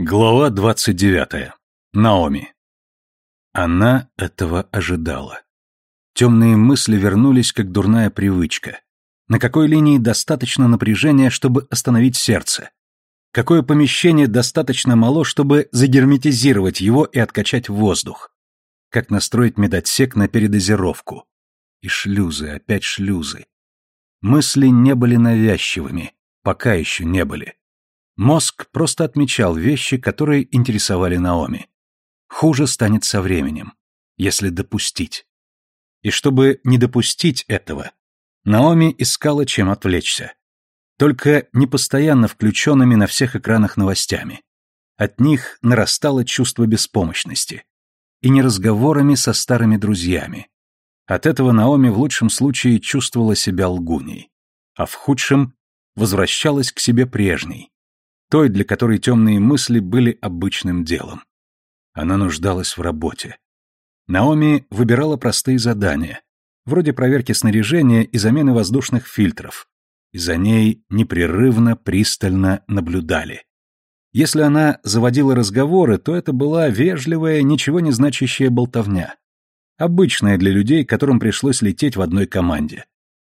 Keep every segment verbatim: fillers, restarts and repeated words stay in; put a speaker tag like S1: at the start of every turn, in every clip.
S1: Глава двадцать девятая. Наоми. Она этого ожидала. Темные мысли вернулись, как дурная привычка. На какой линии достаточно напряжения, чтобы остановить сердце? Какое помещение достаточно мало, чтобы загерметизировать его и откачать воздух? Как настроить медотсек на передозировку? И шлюзы, опять шлюзы. Мысли не были навязчивыми, пока еще не были. Мозг просто отмечал вещи, которые интересовали Наоми. Хуже станет со временем, если допустить. И чтобы не допустить этого, Наоми искала, чем отвлечься. Только не постоянно включенными на всех экранах новостями. От них нарастало чувство беспомощности. И не разговорами со старыми друзьями. От этого Наоми в лучшем случае чувствовала себя лгуней, а в худшем возвращалась к себе прежней, той, для которой темные мысли были обычным делом. Она нуждалась в работе. Наоми выбирала простые задания, вроде проверки снаряжения и замены воздушных фильтров, и за ней непрерывно, пристально наблюдали. Если она заводила разговоры, то это была вежливая, ничего не значащая болтовня, обычная для людей, которым пришлось лететь в одной команде.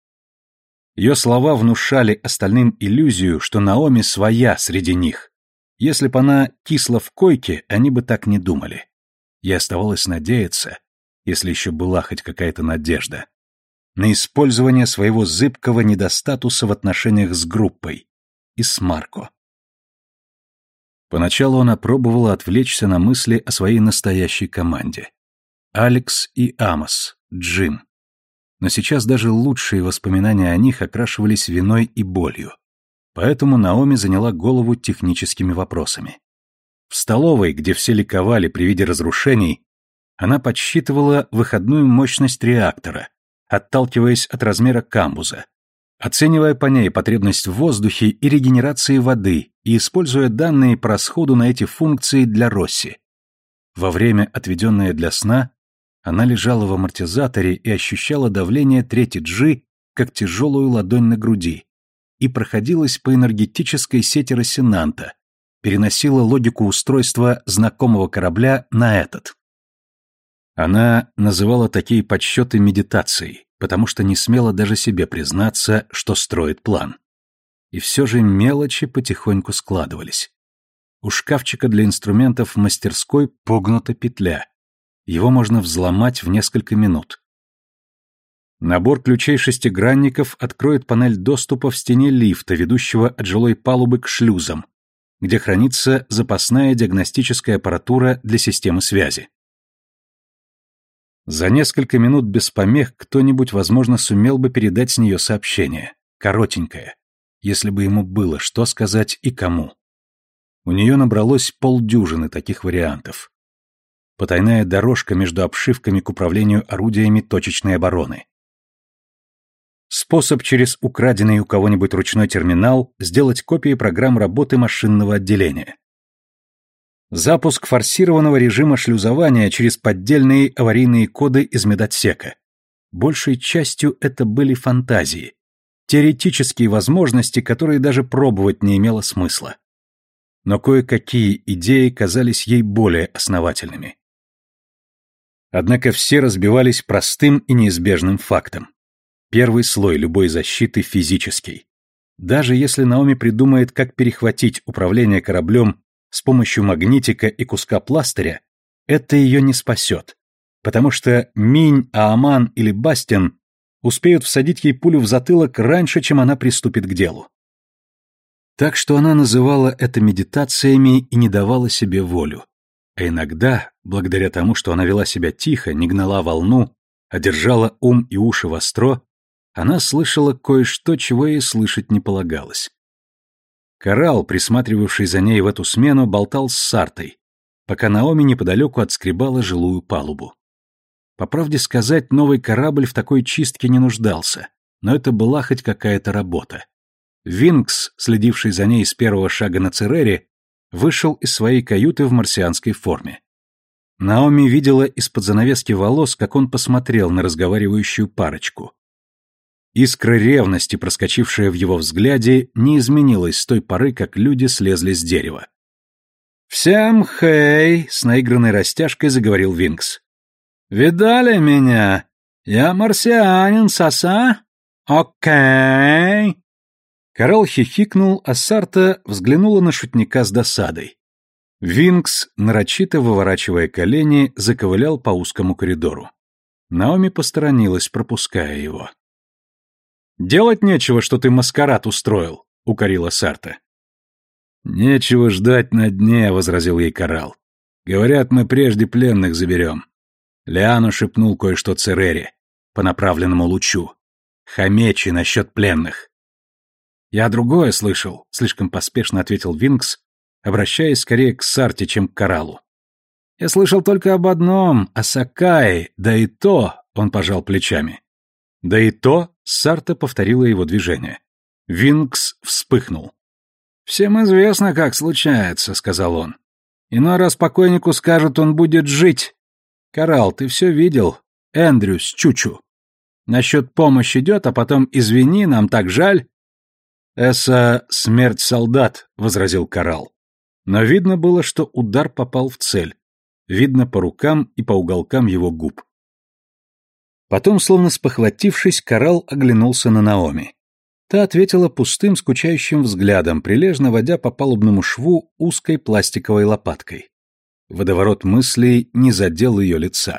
S1: Ее слова внушали остальным иллюзию, что Наоми своя среди них. Если бы она кисла в койке, они бы так не думали. И оставалось надеяться, если еще была хоть какая-то надежда, на использование своего зыбкого недостатуса в отношениях с группой и с Марко. Поначалу она пробовала отвлечься на мысли о своей настоящей команде. Алекс и Амос, Джим. Но сейчас даже лучшие воспоминания о них окрашивались виной и болью. Поэтому Наоми заняла голову техническими вопросами. В столовой, где все ликовали при виде разрушений, она подсчитывала выходную мощность реактора, отталкиваясь от размера камбуза, оценивая по ней потребность в воздухе и регенерации воды и используя данные по расходу на эти функции для Росси. Во время, отведенное для сна, она лежала в амортизаторе и ощущала давление третьей G как тяжелую ладонь на груди и проходилась по энергетической сети Рассенанта, переносила логику устройства знакомого корабля на этот. Она называла такие подсчеты медитацией, потому что не смела даже себе признаться, что строит план. И все же мелочи потихоньку складывались. У шкафчика для инструментов в мастерской погнута петля. Его можно взломать в несколько минут. Набор ключей-шестигранников откроет панель доступа в стене лифта, ведущего от жилой палубы к шлюзам, где хранится запасная диагностическая аппаратура для системы связи. За несколько минут без помех кто-нибудь, возможно, сумел бы передать с нее сообщение, коротенькое, если бы ему было что сказать и кому. У нее набралось полдюжины таких вариантов. Потайная дорожка между обшивками к управлению орудиями точечной обороны. Способ через украденный у кого-нибудь ручной терминал сделать копии программ работы машинного отделения. Запуск форсированного режима шлюзования через поддельные аварийные коды из медотсека. Большей частью это были фантазии, теоретические возможности, которые даже пробовать не имело смысла. Но кое-какие идеи казались ей более основательными. Однако все разбивались простым и неизбежным фактом. Первый слой любой защиты физический. Даже если Наоми придумает, как перехватить управление кораблем с помощью магнитика и куска пластыря, это ее не спасет, потому что Минь, Ааман или Бастиан успеют всадить ей пулю в затылок раньше, чем она приступит к делу. Так что она называла это медитациями и не давала себе волю. А иногда, благодаря тому, что она вела себя тихо, не гнала волну, а держала ум и уши востро, она слышала кое-что, чего ей слышать не полагалось. Коралл, присматривавший за ней в эту смену, болтал с Сартой, пока Наоми неподалеку отскребала жилую палубу. По правде сказать, новый корабль в такой чистке не нуждался, но это была хоть какая-то работа. Винкс, следивший за ней с первого шага на Церере, вышел из своей каюты в марсианской форме. Наоми видела из-под занавески волос, как он посмотрел на разговаривающую парочку. Искра ревности, проскочившая в его взгляде, не изменилась с той поры, как люди слезли с дерева. «Всем хей!» — с наигранной растяжкой заговорил Винкс. «Видали меня? Я марсианин, соса? Окей!» Коралл хихикнул, а Сарта взглянула на шутника с досадой. Винкс, нарочито выворачивая колени, заковылял по узкому коридору. Наоми посторонилась, пропуская его. «Делать нечего, что ты маскарад устроил», — укорила Сарта. «Нечего ждать на дне», — возразил ей Коралл. «Говорят, мы прежде пленных заберем». Лиану шепнул кое-что Церере по направленному лучу. «Хамечи насчет пленных». «Я другое слышал», — слишком поспешно ответил Винкс, обращаясь скорее к Сарте, чем к Кораллу. «Я слышал только об одном, о Сакае, да и то», — он пожал плечами. «Да и то», — Сарта повторила его движение. Винкс вспыхнул. «Всем известно, как случается», — сказал он. «Иной раз покойнику скажут, он будет жить. Коралл, ты все видел? Эндрюс, Чучу. Насчет помощи идет, а потом извини, нам так жаль». «Эса смерть солдат», — возразил Коралл. Но видно было, что удар попал в цель. Видно по рукам и по уголкам его губ. Потом, словно спохватившись, Коралл оглянулся на Наоми. Та ответила пустым, скучающим взглядом, прилежно водя по палубному шву узкой пластиковой лопаткой. Водоворот мыслей не задел ее лица.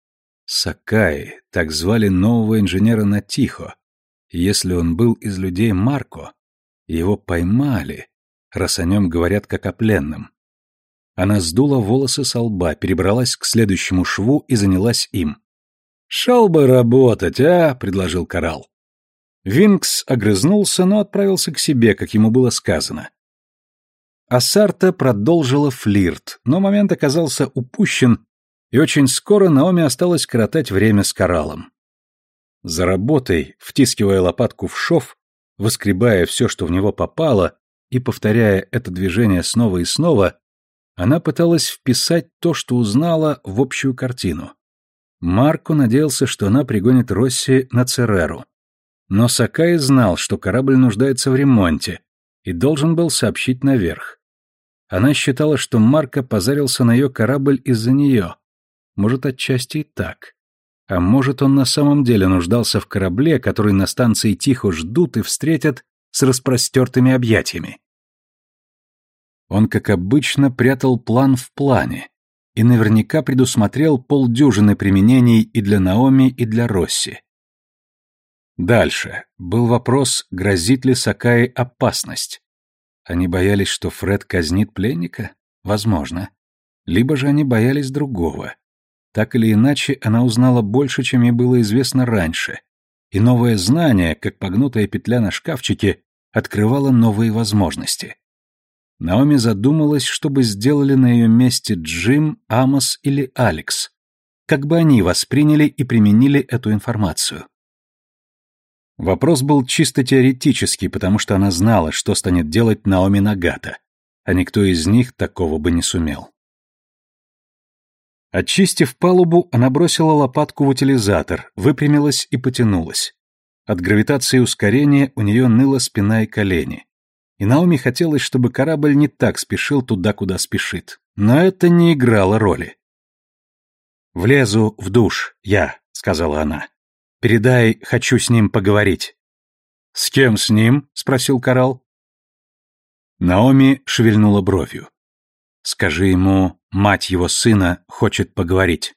S1: Сакаи, так звали нового инженера на Тихо. Если он был из людей Марко, его поймали, раз о нем говорят как о пленном. Она сдула волосы со лба, перебралась к следующему шву и занялась им. «Шел бы работать, а?» — предложил Коралл. Винкс огрызнулся, но отправился к себе, как ему было сказано. А Сарта продолжила флирт, но момент оказался упущен, и очень скоро Наоми осталось коротать время с Кораллом. За работой, втискивая лопатку в шов, выскребая все, что в него попало, и повторяя это движение снова и снова, она пыталась вписать то, что узнала, в общую картину. Марко надеялся, что она пригонит Росси на Цереру. Но Сакаи знал, что корабль нуждается в ремонте, и должен был сообщить наверх. Она считала, что Марко позарился на ее корабль из-за нее. Может, отчасти и так. А может, он на самом деле нуждался в корабле, который на станции Тихо ждут и встретят с распростертыми объятиями. Он, как обычно, прятал план в плане и наверняка предусмотрел полдюжины применений и для Наоми, и для Росси. Дальше был вопрос, грозит ли Сакаи опасность. Они боялись, что Фред казнит пленника? Возможно. Либо же они боялись другого. Так или иначе, она узнала больше, чем ей было известно раньше, и новое знание, как погнутая петля на шкафчике, открывало новые возможности. Наоми задумалась, что бы сделали на ее месте Джим, Амос или Алекс. Как бы они восприняли и применили эту информацию. Вопрос был чисто теоретический, потому что она знала, что станет делать Наоми Нагата, а никто из них такого бы не сумел. Очистив палубу, она бросила лопатку в утилизатор, выпрямилась и потянулась. От гравитации и ускорения у нее ныла спина и колени. И Наоми хотелось, чтобы корабль не так спешил туда, куда спешит. Но это не играло роли. «Влезу в душ, я», — сказала она. «Передай, хочу с ним поговорить». «С кем с ним?» — спросил Коралл. Наоми шевельнула бровью. «Скажи ему, мать его сына хочет поговорить».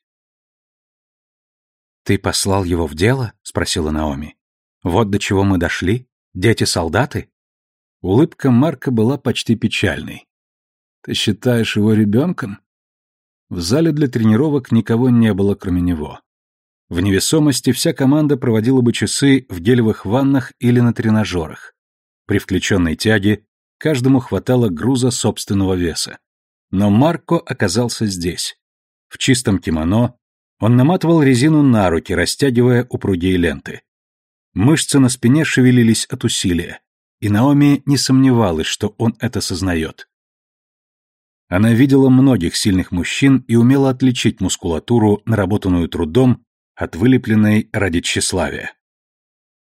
S1: «Ты послал его в дело?» — спросила Наоми. «Вот до чего мы дошли? Дети-солдаты?» Улыбка Марка была почти печальной. «Ты считаешь его ребенком?» В зале для тренировок никого не было, кроме него. В невесомости вся команда проводила бы часы в гелевых ваннах или на тренажерах. При включенной тяге каждому хватало груза собственного веса. Но Марко оказался здесь. В чистом кимоно он наматывал резину на руки, растягивая упругие ленты. Мышцы на спине шевелились от усилия, и Наоми не сомневалась, что он это сознает. Она видела многих сильных мужчин и умела отличить мускулатуру, наработанную трудом, от вылепленной ради тщеславия.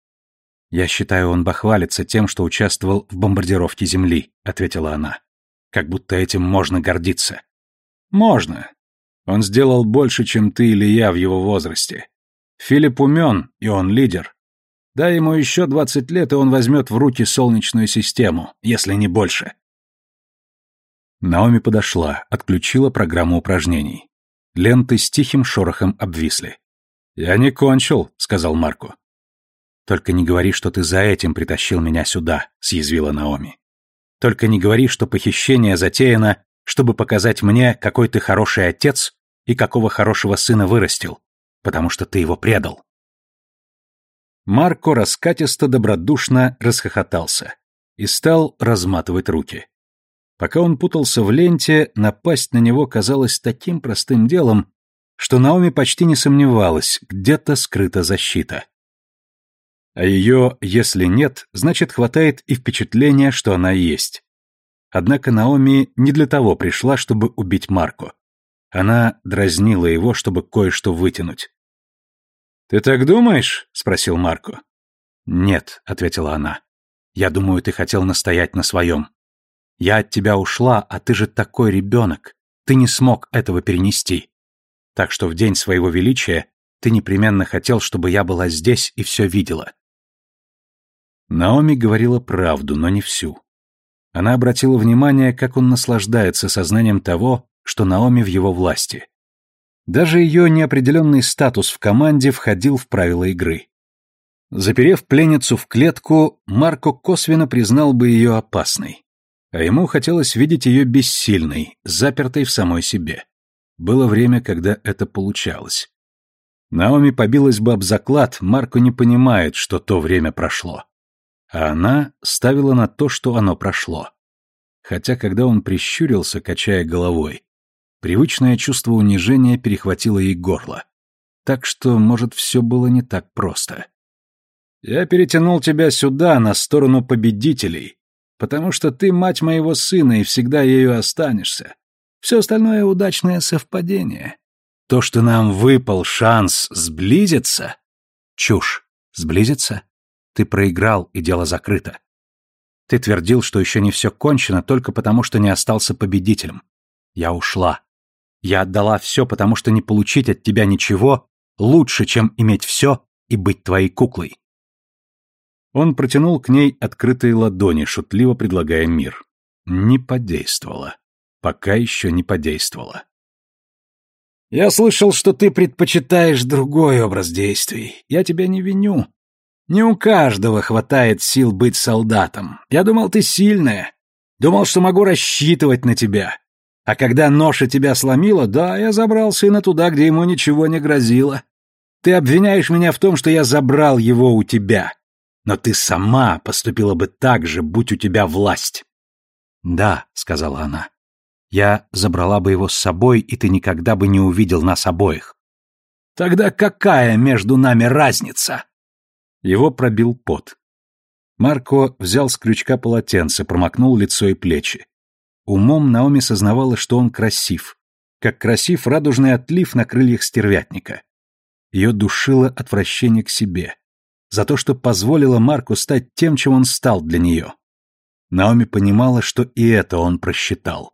S1: «Я считаю, он бахвалится тем, что участвовал в бомбардировке Земли», — ответила она. Как будто этим можно гордиться. Можно. Он сделал больше, чем ты или я в его возрасте. Филипп умен, и он лидер. Дай ему еще двадцать лет, и он возьмет в руки Солнечную систему, если не больше. Наоми подошла, отключила программу упражнений. Ленты с тихим шорохом обвисли. «Я не кончил», — сказал Марко. «Только не говори, что ты за этим притащил меня сюда», — съязвила Наоми. «Только не говори, что похищение затеяно, чтобы показать мне, какой ты хороший отец и какого хорошего сына вырастил, потому что ты его предал». Марко раскатисто добродушно расхохотался и стал разматывать руки. Пока он путался в ленте, напасть на него казалось таким простым делом, что Наоми почти не сомневалась, где-то скрыта защита. А ее, если нет, значит, хватает и впечатления, что она есть. Однако Наоми не для того пришла, чтобы убить Марко. Она дразнила его, чтобы кое-что вытянуть. «Ты так думаешь?» — спросил Марко. «Нет», — ответила она. «Я думаю, ты хотел настоять на своем. Я от тебя ушла, а ты же такой ребенок. Ты не смог этого перенести. Так что в день своего величия ты непременно хотел, чтобы я была здесь и все видела». Наоми говорила правду, но не всю. Она обратила внимание, как он наслаждается сознанием того, что Наоми в его власти. Даже ее неопределенный статус в команде входил в правила игры. Заперев пленницу в клетку, Марко косвенно признал бы ее опасной. А ему хотелось видеть ее бессильной, запертой в самой себе. Было время, когда это получалось. Наоми побилась бы об заклад, Марко не понимает, что то время прошло. А она ставила на то, что оно прошло. Хотя, когда он прищурился, качая головой, привычное чувство унижения перехватило ей горло. Так что, может, все было не так просто. «Я перетянул тебя сюда, на сторону победителей, потому что ты мать моего сына и всегда ею останешься. Все остальное — удачное совпадение. То, что нам выпал шанс сблизиться...» «Чушь. Сблизиться? Ты проиграл, и дело закрыто. Ты твердил, что еще не все кончено, только потому, что не остался победителем. Я ушла. Я отдала все, потому что не получить от тебя ничего лучше, чем иметь все и быть твоей куклой». Он протянул к ней открытые ладони, шутливо предлагая мир. Не подействовало. Пока еще не подействовало. «Я слышал, что ты предпочитаешь другой образ действий. Я тебя не виню. Не у каждого хватает сил быть солдатом. Я думал, ты сильная. Думал, что могу рассчитывать на тебя. А когда ноша тебя сломила, да, я забрал сына туда, где ему ничего не грозило. Ты обвиняешь меня в том, что я забрал его у тебя. Но ты сама поступила бы так же, будь у тебя власть». «Да», — сказала она, — «я забрала бы его с собой, и ты никогда бы не увидел нас обоих». «Тогда какая между нами разница?» Его пробил пот. Марко взял с крючка полотенце, промокнул лицо и плечи. Умом Наоми сознавала, что он красив, как красив радужный отлив на крыльях стервятника. Ее душило отвращение к себе, за то, что позволила Марку стать тем, чем он стал для нее. Наоми понимала, что и это он просчитал.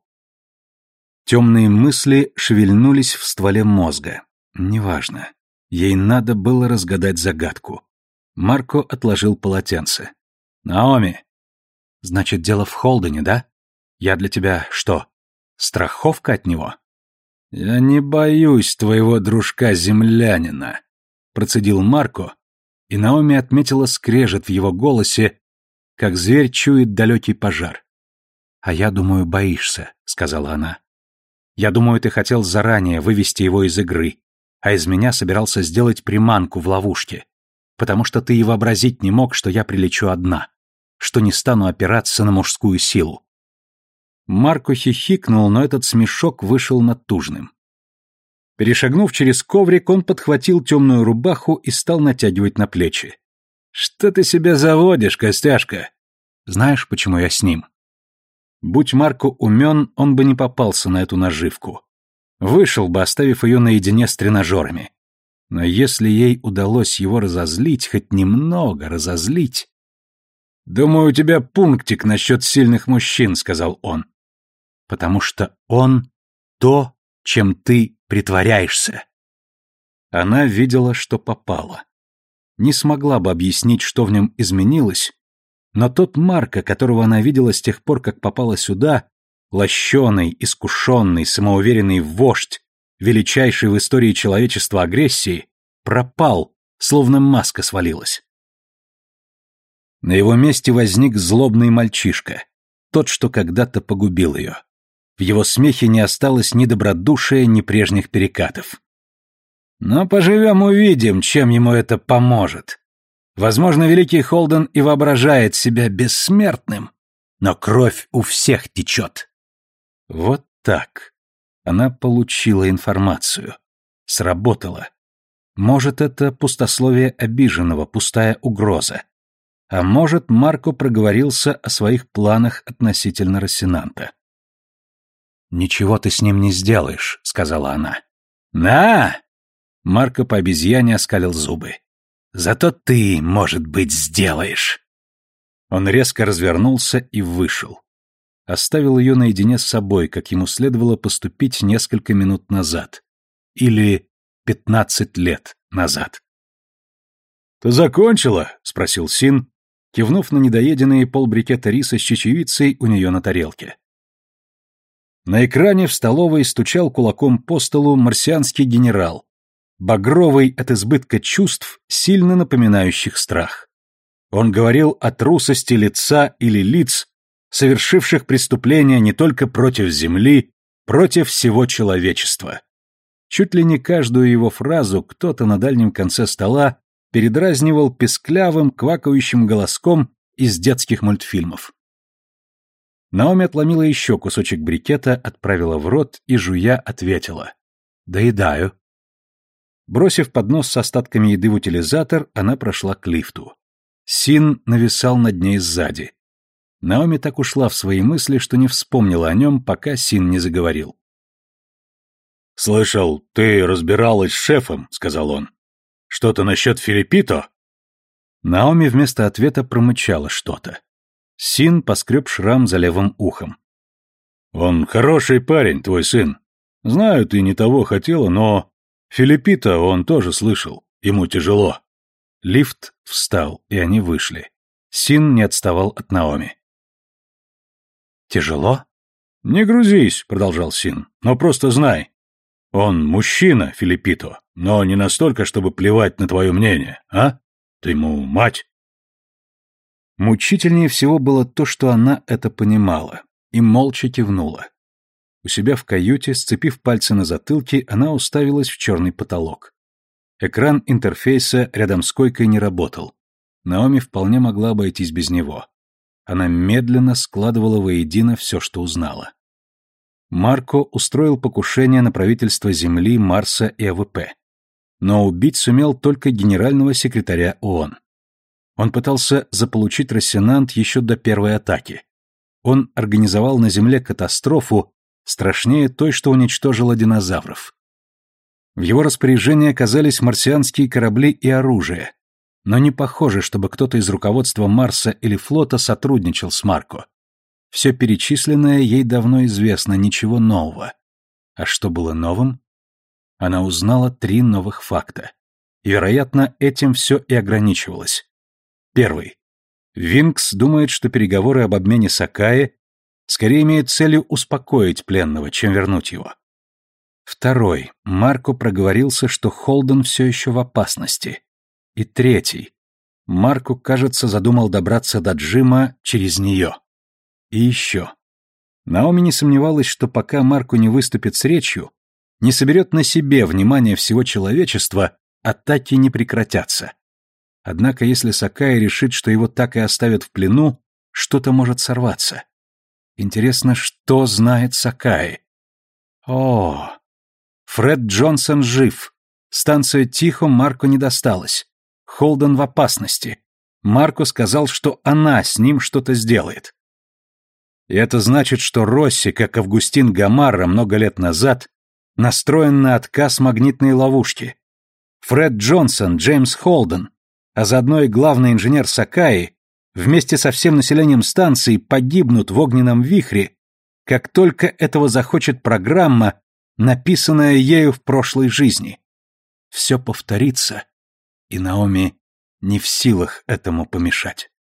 S1: Темные мысли шевельнулись в стволе мозга. Неважно. Ей надо было разгадать загадку. Марко отложил полотенце. «Наоми!» «Значит, дело в Холдене, да? Я для тебя что, страховка от него?» «Я не боюсь твоего дружка-землянина», — процедил Марко, и Наоми отметила скрежет в его голосе, как зверь чует далекий пожар. «А я думаю, боишься», — сказала она. «Я думаю, ты хотел заранее вывести его из игры, а из меня собирался сделать приманку в ловушке, потому что ты и вообразить не мог, что я прилечу одна, что не стану опираться на мужскую силу». Марко хихикнул, но этот смешок вышел натужным. Перешагнув через коврик, он подхватил темную рубаху и стал натягивать на плечи. «Что ты себя заводишь, Костяшка?» «Знаешь, почему я с ним?» Будь Марко умен, он бы не попался на эту наживку. Вышел бы, оставив ее наедине с тренажерами. Но если ей удалось его разозлить, хоть немного разозлить... «Думаю, у тебя пунктик насчет сильных мужчин», — сказал он. Потому что он то, чем ты притворяешься. Она видела, что попала. Не смогла бы объяснить, что в нем изменилось, но тот Марко, которого она видела с тех пор, как попала сюда, лощеный, искушенный, самоуверенный вождь, величайший в истории человечества агрессии, пропал, словно маска свалилась. На его месте возник злобный мальчишка, тот, что когда-то погубил ее. В его смехе не осталось ни добродушия, ни прежних перекатов. Но поживем-увидим, чем ему это поможет. Возможно, великий Холден и воображает себя бессмертным, но кровь у всех течет. Вот так. Она получила информацию. Сработала. Может, это пустословие обиженного, пустая угроза. А может, Марко проговорился о своих планах относительно Рассенанта. «Ничего ты с ним не сделаешь», — сказала она. «На!» — Марко по обезьяне оскалил зубы. «Зато ты, может быть, сделаешь». Он резко развернулся и вышел. Оставил ее наедине с собой, как ему следовало поступить несколько минут назад. Или пятнадцать лет назад. «Ты закончила?» — спросил Син, кивнув на недоеденные полбрикета риса с чечевицей у нее на тарелке. На экране в столовой стучал кулаком по столу марсианский генерал, багровый от избытка чувств, сильно напоминающих страх. Он говорил о трусости лица или лиц, совершивших преступления не только против Земли, против всего человечества. Чуть ли не каждую его фразу кто-то на дальнем конце стола передразнивал песклявым, квакающим голоском из детских мультфильмов. Наоми отломила еще кусочек брикета, отправила в рот и, жуя, ответила: «Доедаю». Бросив поднос с остатками еды в утилизатор, она прошла к лифту. Син нависал над ней сзади. Наоми так ушла в свои мысли, что не вспомнила о нем, пока Син не заговорил. «Слышал, ты разбиралась с шефом», — сказал он. «Что-то насчет Филиппито?» Наоми вместо ответа промычала что-то. Син поскреб шрам за левым ухом. «Он хороший парень, твой сын. Знаю, ты не того хотела, но... Филиппито он тоже слышал. Ему тяжело». Лифт встал, и они вышли. Син не отставал от Наоми. «Тяжело?» «Не грузись», — продолжал Син, — «но просто знай. Он мужчина, Филиппито, но не настолько, чтобы плевать на твое мнение, а? Ты ему мать». Мучительнее всего было то, что она это понимала, и молча кивнула. У себя в каюте, сцепив пальцы на затылке, она уставилась в черный потолок. Экран интерфейса рядом с койкой не работал. Наоми вполне могла обойтись без него. Она медленно складывала воедино все, что узнала. Марко устроил покушение на правительство Земли, Марса и АВП. Но убить сумел только генерального секретаря ООН. Он пытался заполучить Рассенант еще до первой атаки. Он организовал на Земле катастрофу, страшнее той, что уничтожила динозавров. В его распоряжении оказались марсианские корабли и оружие, но не похоже, чтобы кто-то из руководства Марса или флота сотрудничал с Марко. Все перечисленное ей давно известно, ничего нового. А что было новым? Она узнала три новых факта. И, вероятно, этим все и ограничивалось. Первый. Винкс думает, что переговоры об обмене Сакаи скорее имеют целью успокоить пленного, чем вернуть его. Второй. Марко проговорился, что Холден все еще в опасности. И третий. Марко, кажется, задумал добраться до Джима через нее. И еще. Наоми не сомневалась, что пока Марко не выступит с речью, не соберет на себе внимание всего человечества, атаки не прекратятся. Однако, если Сакаи решит, что его так и оставят в плену, что-то может сорваться. Интересно, что знает Сакаи? О, Фред Джонсон жив. Станция Тихо Марко не досталась. Холден в опасности. Марко сказал, что она с ним что-то сделает. И это значит, что Росси, как Августин Гамарра много лет назад, настроен на отказ магнитной ловушки. Фред Джонсон, Джеймс Холден, а заодно и главный инженер Сакаи, вместе со всем населением станции погибнут в огненном вихре, как только этого захочет программа, написанная ею в прошлой жизни. Все повторится, и Наоми не в силах этому помешать.